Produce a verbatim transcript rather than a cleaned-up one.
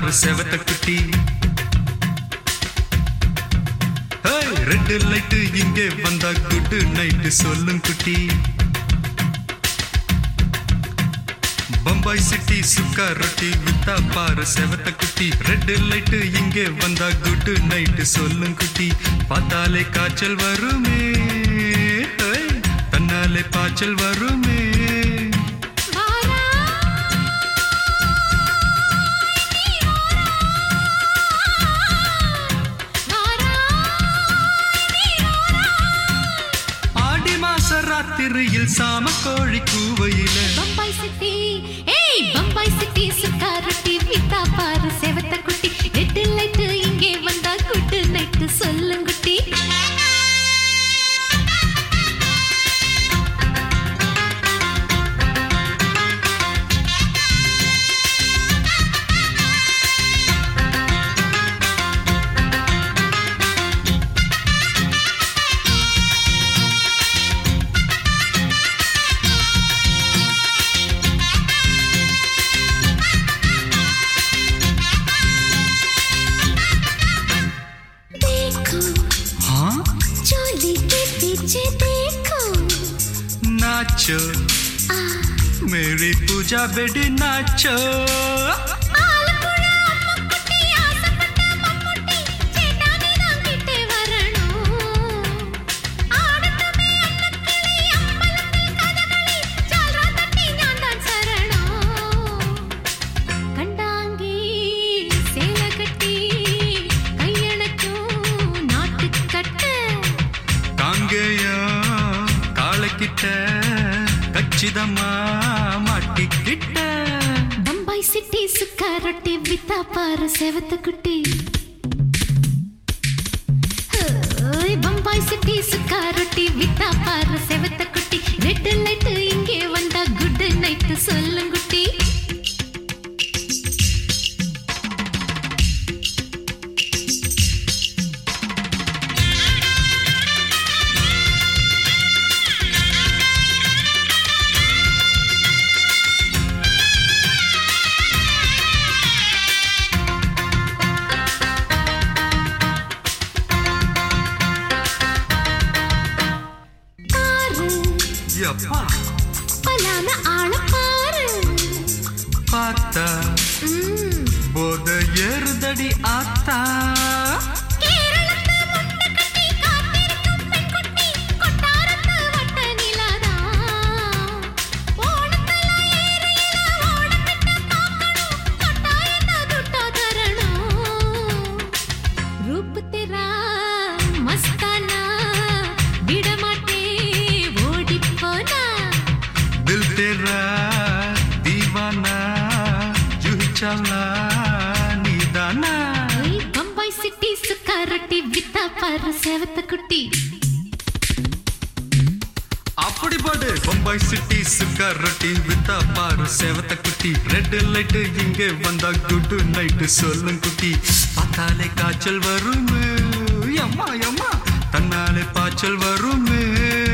பாரு செவத்த குட்டி. ரெட் லைட் இங்கே வந்தா குட் நைட் சொல்லும் குட்டி. பம்பாய் சிட்டி சுக்கா ரொட்டி வித்தா பாரு செவத்த குட்டி. ரெட் லைட் இங்கே வந்தா குட் நைட் சொல்லும் குட்டி. பார்த்தாலே காய்ச்சல் வருமே, தன்னாலே பாய்ச்சல் வருமே. ராத்திரியில் சாம கோழி கூவையில பம்பாய் சிட்டி, ஏய் பம்பாய் சிட்டி சுக்கா ரொட்டி வித்தா பாரு செவத்த குட்டி. ரெட் லைட் இங்கே வந்தா குட் நைட் சொல்லும் குட்டி. नाचो मेरी पूजा बेटी नाचो. கச்சிதமா மாட்டிக்கிட்ட பம்பாய் சிட்டி சுக்கா ரொட்டி வித்தா பாரு செவத்த குட்டி. பம்பாய் சிட்டி சுக்கா ரொட்டி வித்தா பாரு செவத்த குட்டி. ரெட் லைட் இங்கே வந்தா குட் நைட் சொல்லும் குட்டி. பலான ஆள பாரு பார்த்தா போத ஏறுதடி ஆத்தா. பம்பாய் சிட்டி சுக்கா ரொட்டி வித்தா பாரு செவத்த குட்டி. அப்படி பாடு பம்பாய் சிட்டி சுக்கா ரொட்டி வித்தா பாரு செவத்த குட்டி. ரெட் லைட் இங்கே வந்தா குட் நைட் சொல்லும் குட்டி. பார்த்தாலே காய்ச்சல் வருமே, அம்மா அம்மா தன்னாலே பாய்ச்சல் வருமே.